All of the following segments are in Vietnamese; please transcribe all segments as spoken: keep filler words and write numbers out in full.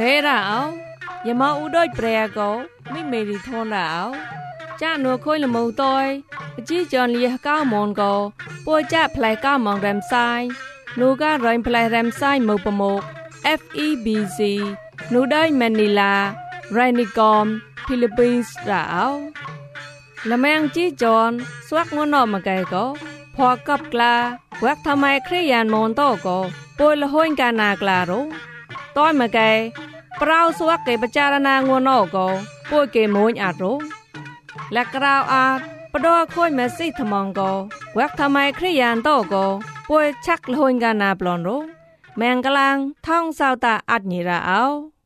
thế ràoอย่ามาอุดอยแปรก็ไม่เมรีทนราวจ้าหนูคุยละมูตัวจีจอนเลียก้าวมองก็ป่วยจ้าพลายก้าวมองแรมไซหนูก็รอยพลายแรมไซมูปมก เอฟ อี บี ซี หนูได้แมนิลาไรนิกอมฟิลิปปินส์ราวละแมงจีจอนสวักงวนอมาไกก็พอกับกลาวักทำไมครียันมอนโตก็ป่วยละห้อยกานากลาโรต้อยมาไกเปล่าสวักเกปจารณางวนอก็ป่วยเกมวยอาโรและกล่าวอาจปดอค่อยแมซี่ทมองก็วักทำไมครียันโตก็ป่วยชักละห้อยกานาปลอนโรแมงกลางท่องสาวตาอัดนีราเอา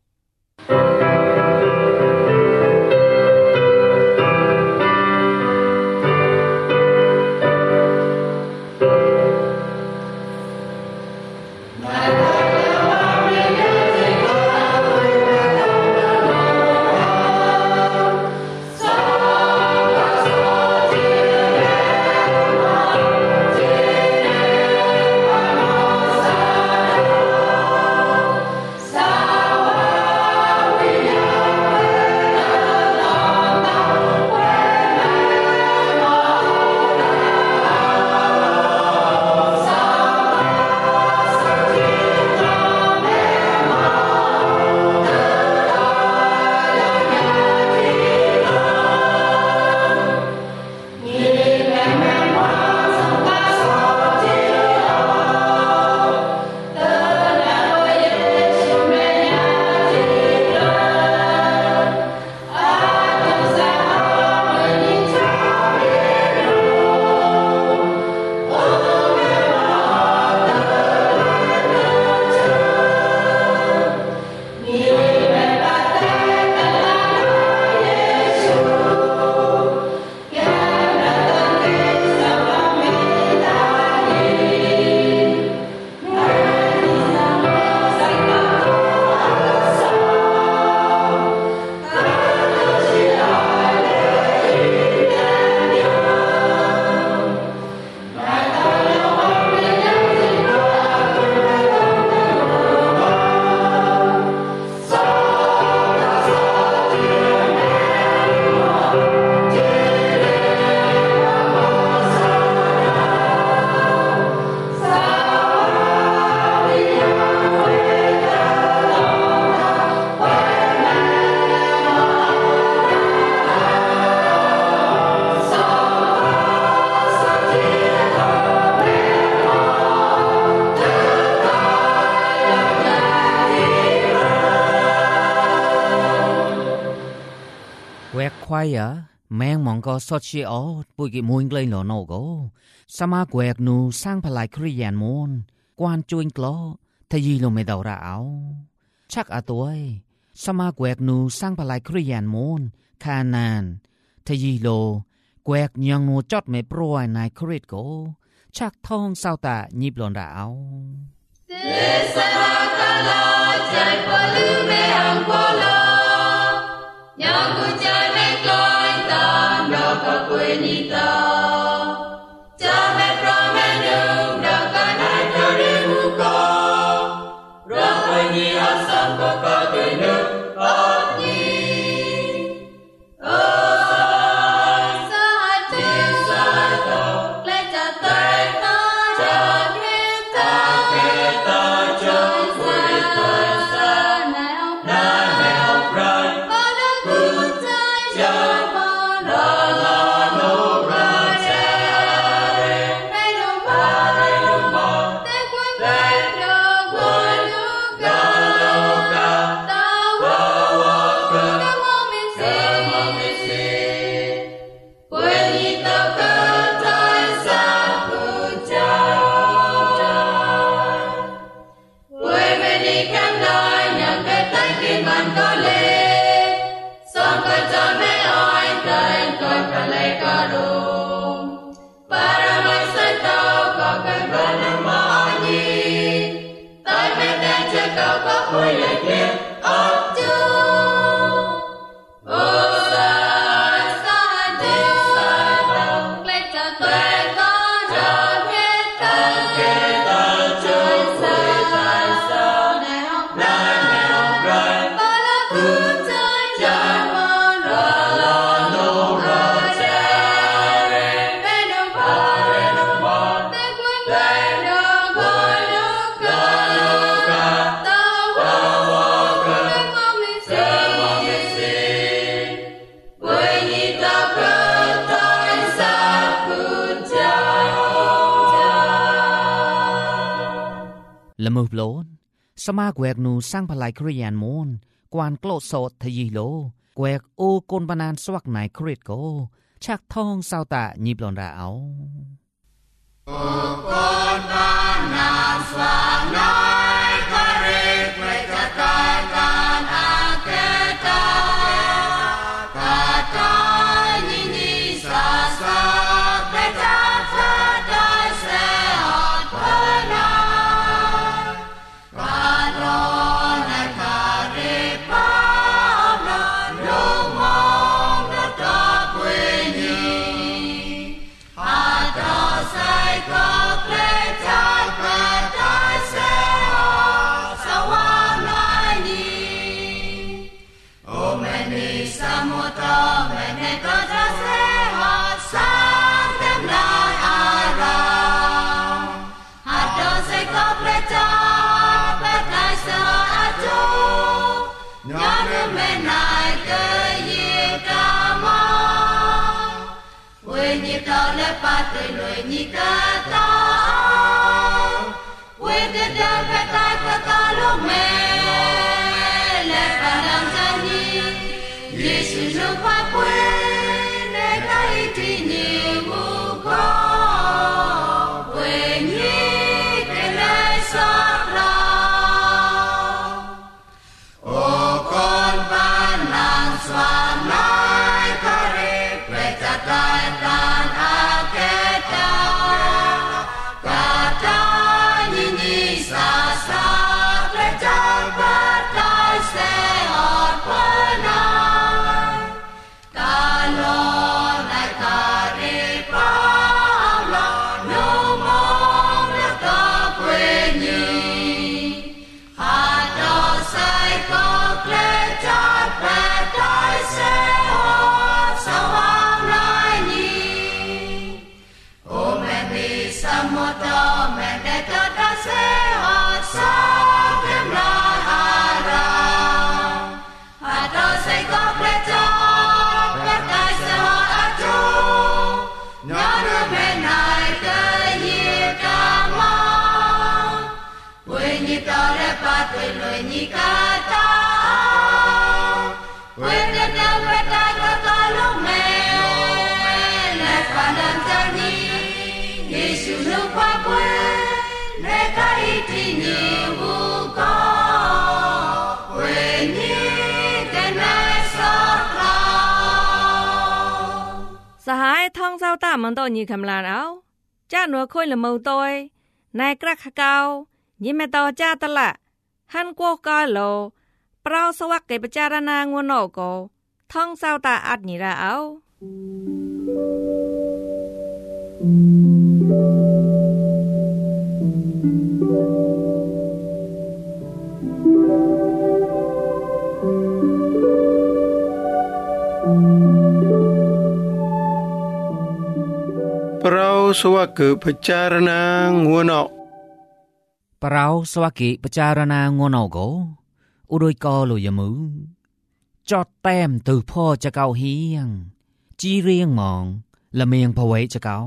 ควายอะแมงมองก็สดชีออดปุยกิมวยเลยหนอโนก็สมาแกวกนูสร้างพลายครียันมนกวนจุนกลอทยีลงไม่ดาวราเอาชักอาตัวสมาแกวกนูสร้างพลายครียันมนคานานทยีโลแกวกยังนูจอดไม่ปรวยนายคริตโกชักทองเศร้าตายิบหลอนราเอาเสสนาคาลาใจพลือไม่หังพลายังกุใจไม่กลอยตามดอกกะปุยนิตาจะไม่พร้อมแม่นึงดังกันให้เธอได้หูการักไปนี้อาสัมปะกะเตนึกอัดยีโอ้สาธิสาตาและจะแตกตาจะเกตาเกตาจะคุยตาสาแนวแนวไพรเละมุบล้นสมาแกวกนูสร้างพลายคริยานมนกวนโกลโซทยีโลแกวกโอกนปนานสวักไหนคริตโกชักทองสาวตาหยิบหลอนราเอาโอกนปนานสวักไหนคริตเวจตายการอาเกตากาตายินิสาสาเปจาฟาไดเสอดพนากาโลในคาริปาลูมองรัตเวนีอาตาไซก็เกลจาเปตาเสอสวานานีโอเมนิสมุตเมเนกจาเสอสังเตมลายอาราอาตาไซก็เกลจาเปตาเสออาจูญาณเมนายเกยิกามะเวนิตาเลปะเตลวยนิกาตาเวเดเดเปตาเปตาลุเมเลปะลังจานีเยซูจุปะเวเนกาอิตินิบุโกเวนิเกเลสาราโอกนปานานสวานายคาริเวจตายการอาเกตากาตายินิสาสาเกลจาบาตายเสอดพนากาโลในคาริปาลาลูมองรัตเวนีอาตาไซก็เกลจาเปตาเสอสวานานีโอเมนิสมุตเมเนกตาเสอสังเตมลายอาราอาตาไซก็เกลจาเปตาเสออาจูญาณเมนายเกยิกามะเวนิตาเลปะเตลวยนิกาตาเวเดเดเปตาเปตาลุเมเลปะลังจานีเยซูจุปะเวเนกาอิตินิบุโกเวนิเกเนสาราสหายท่องเจ้าตามันโตยีคำลานเอาจ้าหนัวค่อยละเมาตอยนายกระขะเกายิเมตอจ้าตะละหันกวกาโลเปล่าสวักเกปจารณางวนอโกท่องเจ้าตาอัดนี่ละเอาเราสวากพิจารณางัวนอปราวสวากิปจารณางวนอโกอุดยกอโลยมือจอดแต้มตือพ่อจะเกาเฮียงจีเรียงมองละเมียงพะไว้จะเกา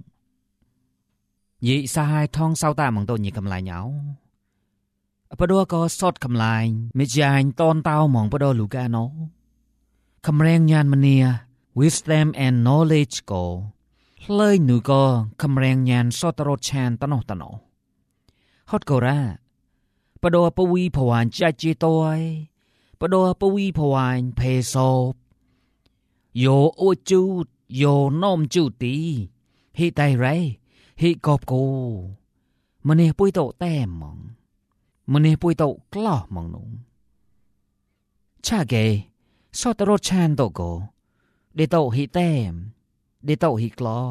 ยีสหายท่องเศร้าตามังโตยีกำลายเหนียวปะดัวก็สดคำลายไม่จานตอนเต้ามองปะดัวลูกาโนคำแรงยานมันเนีย wisdom and knowledge ก็เลยหนูก็คำแรงยานสดตรดชานตโนตโนฮอดก็ระปะดัวปวีผวานใจจีตอยปะดัวปวีผวานเพโซโยโอจูดโยนอมจูตีฮิไตไรฮิกอบโกมันเนี่ยปุยโตแต้มมองมันเนี่ยปุยโตกล้อมองหนูชาเกสอตรดชานโตโกเดโตฮิแต้มเดโตฮิกล้อ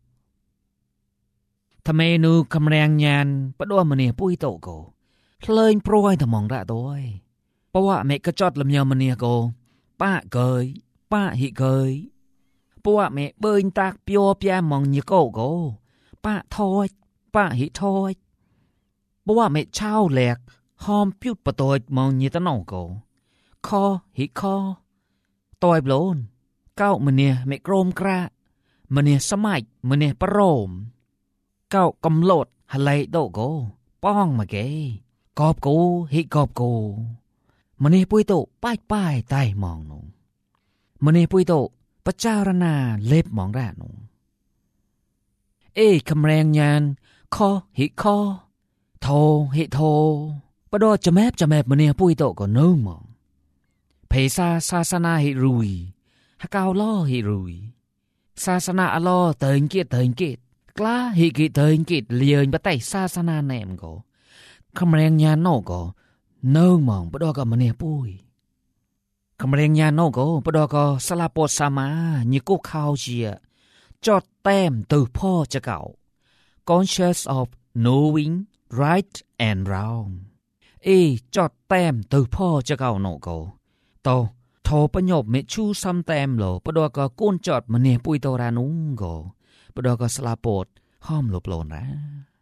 ทำไมนูคำแรงยานปะดัวมันเนี่ยปุยโตโกเลยโปรยทมองระด้วยเพราะว่าแม่กระจอดลำเยามันเนี่ยโกป้าเกยป้าฮิเกยเพราะว่าแม่เบินตากเปียวเปียมองเนี่ยโกโกป้าทอยป้าฮิทอยเพราะว่าแม่เช่าแหลกหอมพิวปะตอยมองเนี่ยตะนองโกคอฮิคอตอยโบลนเก้ามันเนี่ยแม่กรมกระมันเนี่ยสมัยมันเนี่ยประโลมเก้ากำโลดฮัลไลโดโกป้องมาเกกอบกูฮิกอบกูมันนี่ปุ้ยโตป้ายป้ายใต้มองนงมันนี่ปุ้ยโตประจารณาเล็บมองแร่นงเอ้คำแรงยานคอฮิคอโทฮิโทปะดอจะแมบจะแมบมันนี่ปุ้ยโตก็เนิ่งมองเพซาศาสนาฮิรุยฮักกาวล้อฮิรุยศาสนาอลอเติงเกียเติงเกียกล้าฮิกิเติงเกียเลียนปะไตศาสนาแนมก็คำแรงยานนอกก็เนิ่งมองปะดอก็มันนี่ปุ้ยคำเรียงยานโนโกปดอกสลาปดสามาญิกุข่าวเชียจอดแต้มตือพ่อจะเก่า conscious of knowing right and wrong เอจอดแต้มตือพ่อจะเก่าโนโกโตโทปญบเมชูซ้ำแต้มโลปดอกก้นจอดมันเนี่ยปุยโตรานุงโกปดอกสลาปดห้อมหลบโลนนะ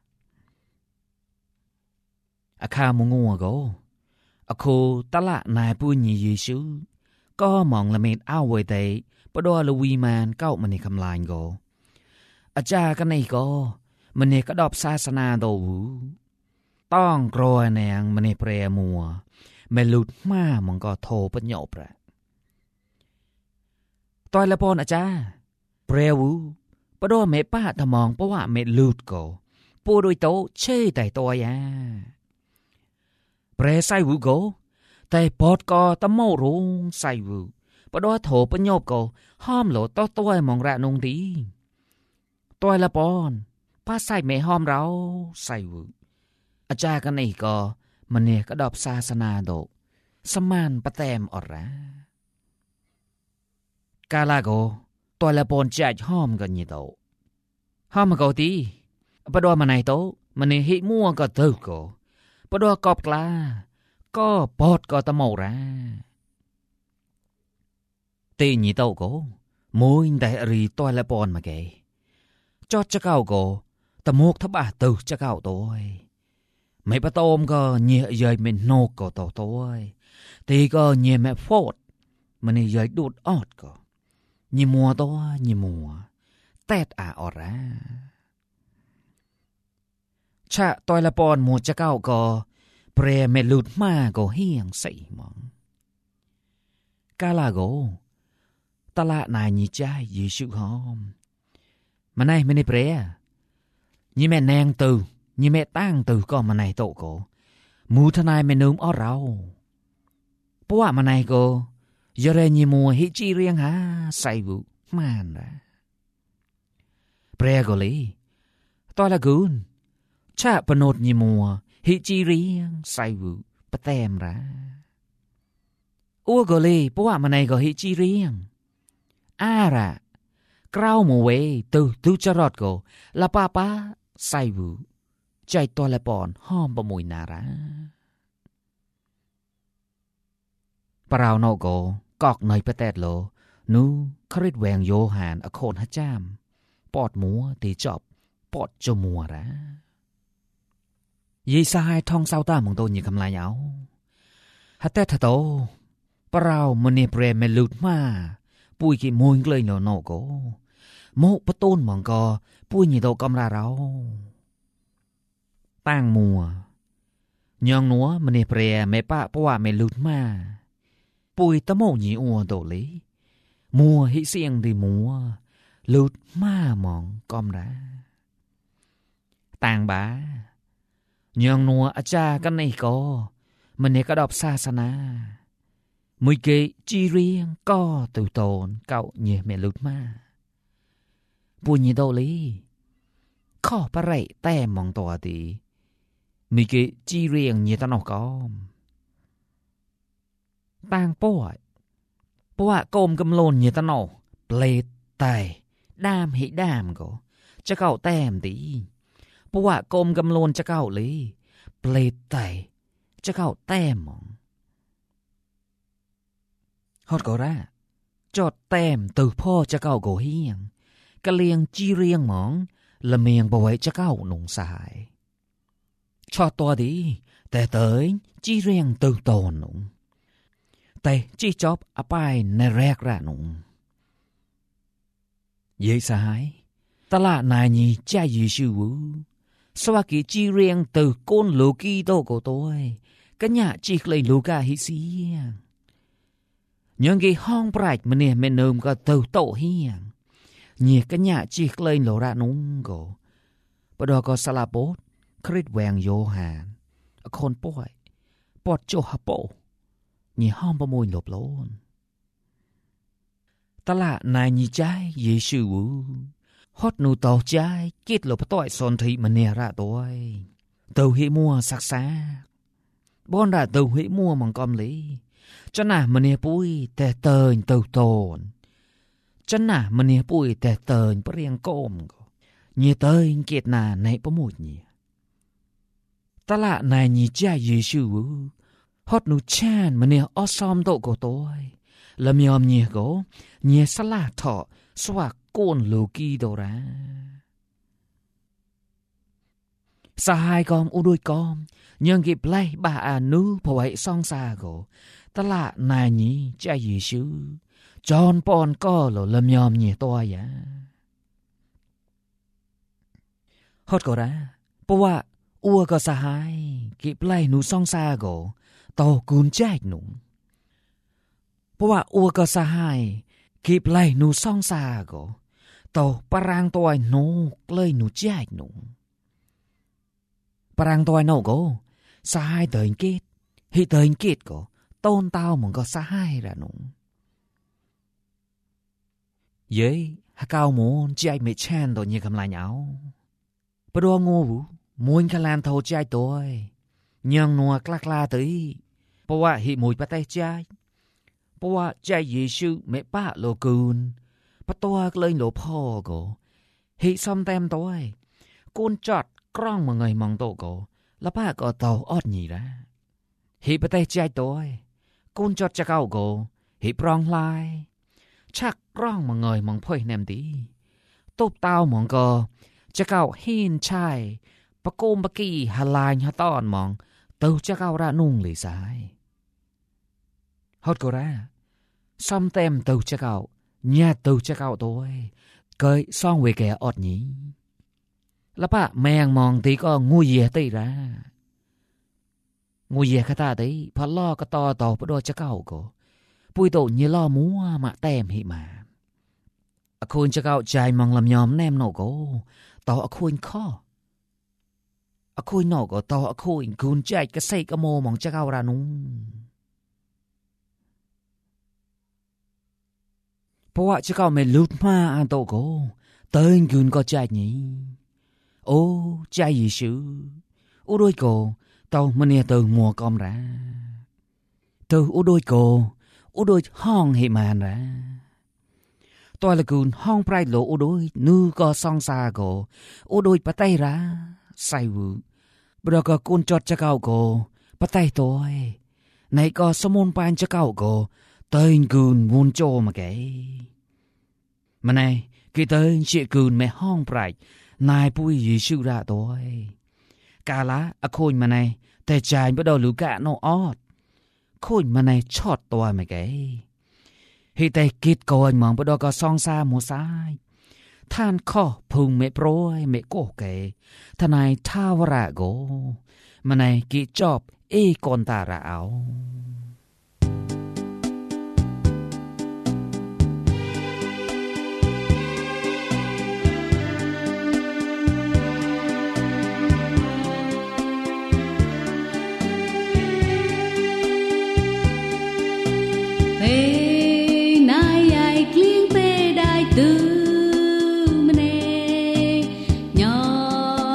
อาคามุงัวโกอโคตละนายปุญญเยซูก็มองละเมดอ้าวไว้แต่ปดอลวีมานเก้ามันในคำลายโกอาจารย์กันในก็มันในกระดอบศาสนาโดวูต้องกรอยแนงมันในเปรมัวเมลุดมามันก็โทปัญญบระตอยละปอนอาจารย์เปรวูปดอเมป้าทมองเพราะว่าเมลุดก็ปูโดยโตเช่แต่ตัวยาเปรใส่วูโกแต่ปอดก็ตะโมรุงใส่วูปดอโถปญบก็ห้อมโหลต้อตัวมองระนงดีตัวละปอนป้าใส่เมห้อมเราใส่วูอาจารย์กันนี่ก็มันเนี่ยก็ดอบศาสนาโดสมานปะแตมอดระกาลาโกตัวละปอนใจห้อมกันยี่โตห้อมก็ดีปดอมันไหนโตมันเนี่ยหิมัวก็ตึกก็ปดอกอบกลาก็ปอดก็ตะโมระตีนี่โตก็มวยแต่รีตัวละปอนมาแกจอดจะเก่าก็ตะโมกทบะตึกจะเก่าตัวไม่ปะโตมก็เงียเยยเป็นนกก็โตตัวตีก็เงียแม่โฟดมันนี่เยยดูดออดก็ยี่มัวตัวยี่มัวแตดอาออระชะตอยละปอนหมดจะเก้าก็เปรเมลุดมาก็เฮียงใส่มองกาลาโกตละนายยี่ใจยี่ชุหอมมันไหนไม่ได้เปรยี่แม่แนงตือยี่แม่ตั้งตือก็มันไหนโตก็มูทนายไม่นุ่มอ้อเราเพราะว่ามันไหนก็ยเรยี่มัวฮิจีเรียงหาใส่บุมันนะเปรก็เลยตอยละกุนชาปนดยิมัวฮิจีเรียงใส่วูปะแตมระอ้วก็เลยเพราะว่ามันในก็ฮิจีเรียงอาระกล้าวมัวเวตูตูจะรอดก็ละป้าป้าใส่วูใจตัวละปอนห้อมประมุยนาระปราวนโกกอกหน่อยปะแตดโลนูคริดแวงโยหานอโคนฮัจามปอดมัวตีจอบปอดจมัวระยี่สายทองเศร้าตามของตัวยี่คำลายเอาฮัตเตทโตปราวมันเนเปรเมลุดมาปุยกิมวยเลยโนโนโกโมปะต้นมองก็ปุยยี่โตกำราเราตั้งมัวยองนัวมันเนเปรเมปะเพราะว่าเมลุดมาปุยตะโมยี่อัวโตเลยมัวฮิเสียงดีมัวลุดมามองกำราต่างบ้ายองนัวอาจารย์กันในก็มันเนี่ยก็ดอบศาสนามุยเกจีเรียงก็ตุโตนเก่าเงี่ยเมลุดมาปุญญโดลีข้อปะไรแต่มองตัวดีมุยเกจีเรียงเงี่ยตนอกอมต่างป่วยป่วยโกมกำลนเงี่ยตนอเปลดไตดามหิดามก็จะเก่าแต้มดีเพราะว่ากรมกำลนจะเก่าเลยเปลดไตจะเก่าแต้มมองฮอดก็ระจอดแต้มตือพ่อจะเก่าโกเฮียงกะเลียงจีเรียงหมองละเมียงบ่ไว้จะเก่าหนุ่งสายชอดตัวดีแต่เตยจีเรียงตือโตนหนุ่งแต่จีจอบอปายในแรกระหนุ่งเยสายตลาดนายนี้ใจยีชื่อวู Sao kì chi riêng từ côn lô kỳ tô của tôi. Cái nhà chỉ lấy lô ca hí xiang. Nhưng cái hong bạch mà nè mẹ nôm có tàu tổ hiang. Nhẹ cái nhà chỉ lấy lô ra nung cổ. Bà đó có xa la bốt. Khrit vàng vô hàn. Ở khôn bói. Bọt chô hà bộ. Nhẹ hong bà môi lộp lôn. Ta lạ này nhị trái dễ sư vũ. Hót nụ tàu trái kết lộp tội son thị mà nè ra tôi. Tàu hị mua sắc xa. Bọn đã tàu hị mua bằng con lý. Cho nà mà nè bùi tè tờn tàu tồn. Cho nà mà nè bùi tè tờn bà riêng côm. Nhẹ tờn kết nà này bà mùi nhẹ. Ta lạ này nhị trái dễ sư vũ. Hót nụ chan mà nè ó xóm độ của tôi. Là mìom nhẹ gỗ. Nhẹ xa lạ thọ. Xoạc côn lô kỳ đồ ra. Sa hai con u đôi con. Nhưng kịp lấy bà à nữ phổ hệ song xa gỗ. Ta lạ nà nhí cha dì sư. Chọn bọn có lỗ lâm nhòm nhẹ toa ya. Hót gỗ ra. Bà wạ ua có sa hai. Kịp lấy nữ song xa gỗ. Tàu cún chách nụ. Bà wạ ua có sa hai. Kịp lấy nụ song xa gỗ. Tàu parang tôi nô lấy nụ chạy nụ. Parang tôi nô gỗ. Xa hai tờn kết. Hị tờn kết gỗ. Tôn tao mong có xa hai ra nụ. Vậy hà cao môn chạy mẹ chan tôi như cầm lại nhau. Bà đua ngô vũ. Môn khá lan thầu chạy tôi. Nhưng nùa clac la tới. Bà wạ hị mùi bà tay chạy. Bà wạ chạy dì sư mẹ bạ lô cùn. Bà toa lên lỗ phò gỗ. Hị xóm tem tôi. Côn chọt krong mà người mong tổ gỗ. Là bà có tàu ót nhì ra. Hị bà tay chạy tôi. Côn chọt chắc áo gỗ. Hị prong lai. Chắc krong mà người mong phơi nèm tí. Tốt tao mong gò. Chắc áo hiên chai. Bà côn bà kỳ hà lai hà tòn mong. Tâu chắc áo ra nung lì dài. Hót gỗ ra. Xóm tem tâu chắc áo. Nhà tâu chắc áo tôi. Cơi xong về kẻ ọt nhí. Là bà mèng mong tí có ngu dìa tí ra. Ngu dìa khá ta tí. Phá lo có to tàu bà đô chắc áo cô. Bùi tổ như lo múa mà tem hị mà. À khôn chắc áo chai mong làm nhóm nêm nổ cô. Tàu à khôn khó. À khôn nổ cô tàu à khôn khôn chạy cái xây cái mô mong chắc áo ra nung. Bà wạ chắc áo mẹ lút mà an tổ cô. Tên gương có chạy nhỉ. Ô chạy gì sư. Ô đôi cô. Tàu mà nè từ mùa con ra. Từ ô đôi cô. Ô đôi hong hệ màn ra. Tôi là gương hong prai lộ ô đôi. Nữ có song xa cô. Ô đôi bà tay ra. Sai vự. Bà đó có con chọt chắc áo cô. Bà tay tôi. Này có sơ môn bàn chắc áo cô. Tên gương vốn chô mà kể. Mà này, khi tên chị gương mẹ hong bạch. Này bùi dì sư ra tôi. Cả lá, à khôi mà này. Thầy trai bắt đầu lưu cả nó ót. Khôi mà này chọt tôi mà kể. Thì thầy kết cầu anh mong bắt đầu có song xa mùa sai. Than khó phùng mẹ brôi mẹ cổ kể. Thà này thao ra gỗ. Mà này kì chọp ê con ta ra áo.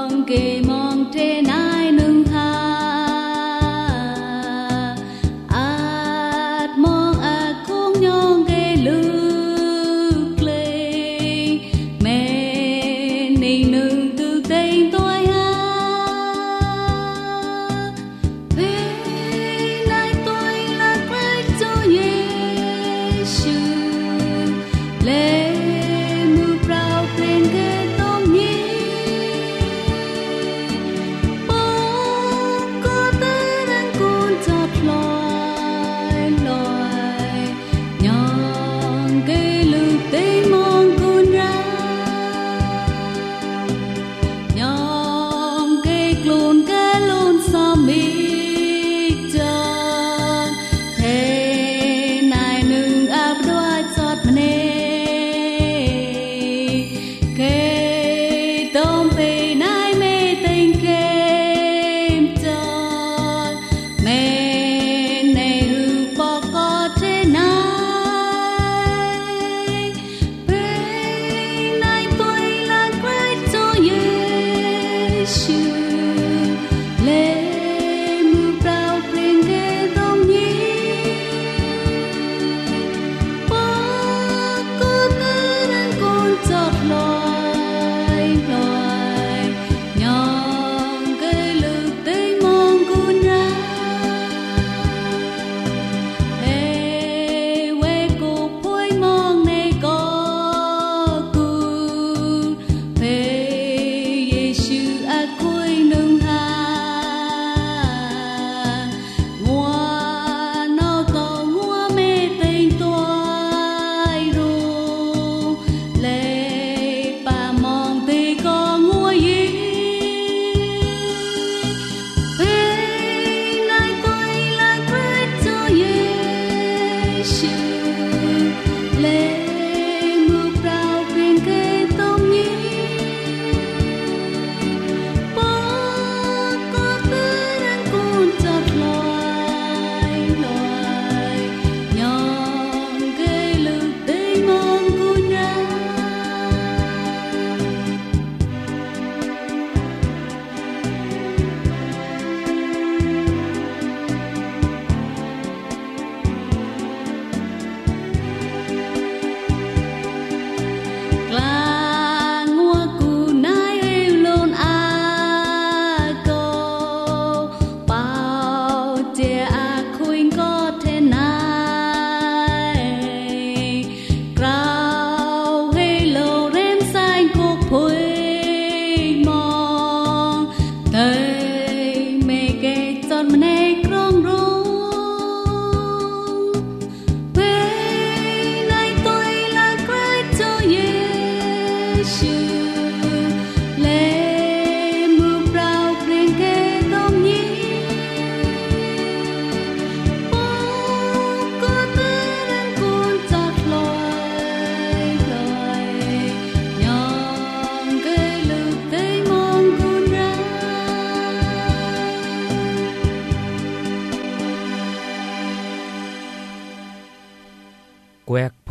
I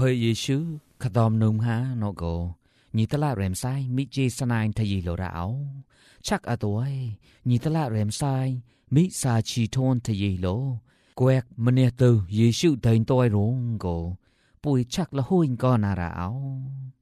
hơi Giêsu khát đom nung ha nó go nhị tala rèm sai mi chê sanai thay gì lộ ráo chắc à tuổi nhị tala rèm sai mi sa chi thôn thay gì lộ quẹt mane từ Giêsu thành tôi rong go bùi chắc là hôi con à ráo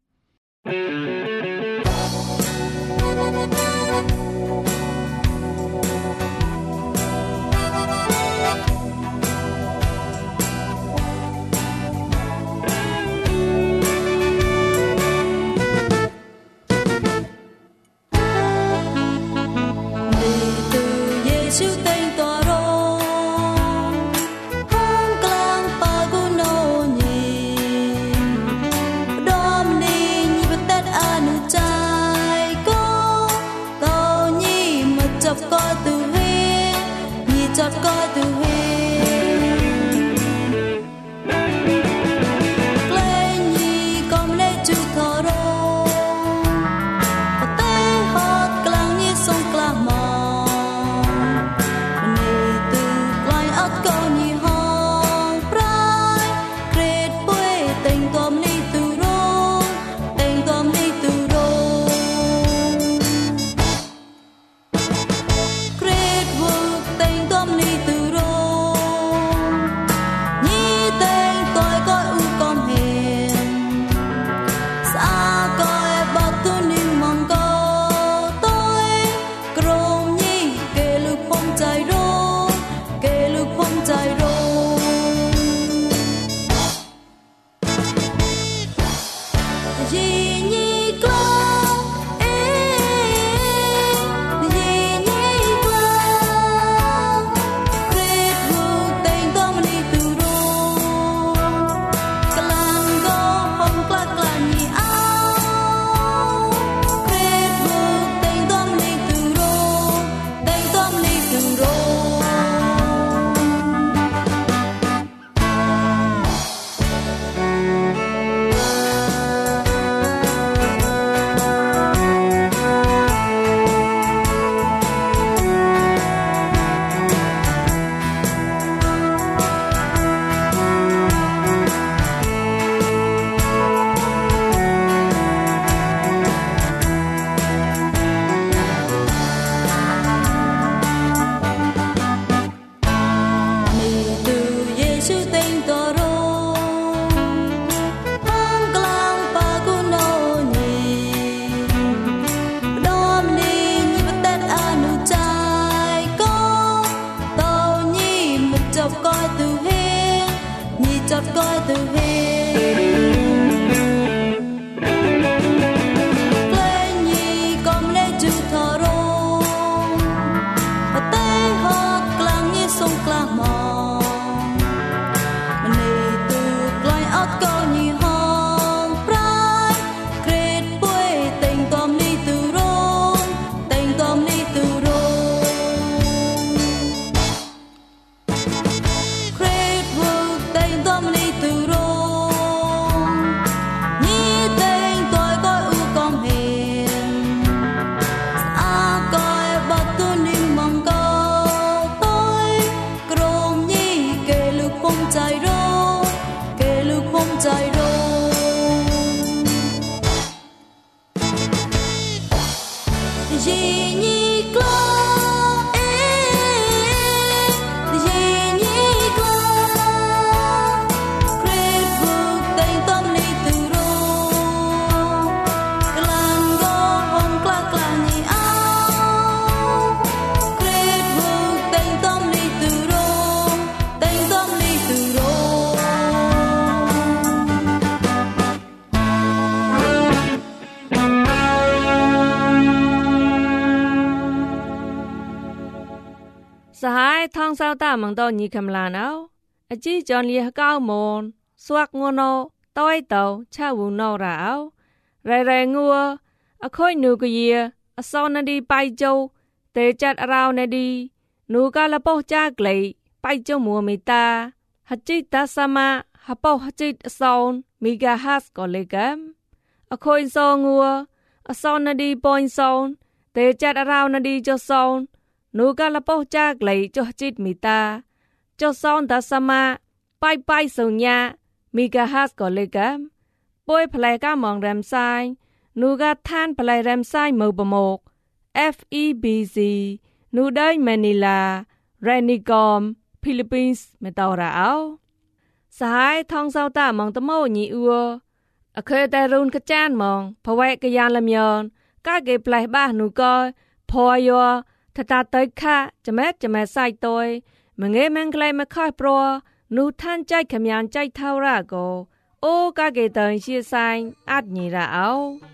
สหายทองเศร้าตามังตอนีคำลาเอาอจีจอนเลียก้าวมอนสวักงัวโนต้อยเตาชาวูนอราเอาไรไรงัวอค่อยนูกเยียอซอนนาดีไปโจเตจัดราวนาดีนูกาละปอจากไกลไปโจมัวมิตาฮัจิตาสมาฮัปอฮัจิตซอนมิกาฮัสก็เลยกันอค่อยซองัวอซอนนาดีปอยซอนเตจัดราวนาดีโจซอนนูกาละปอจากไกลโจจิตมิตาโจซอนตาสมาไปไปสุญญามีกะฮัสก็เลยกะป่วยพลายก้ามองแรมไซนูกะท่านพลายแรมไซมือประโมก เอฟ อี บี ซี นูได้แมนิลาเรนิกอมฟิลิปปินส์ไม่ต่อระเอาสหายทองเซาตามองตะโมญีอัวอเคยแต่รุนกะจานมองพะแวกะยานลำยอนกะเกปลายบ้านูก็พอยอทตาเตยค่ะจะแม้จะแม้ใส่ตอยมะเงแมงไกลมาค่อยปรอนูท่านใจขมยานใจเท่าระโกโอกะเกเตยเชียไซอัดญีระเอา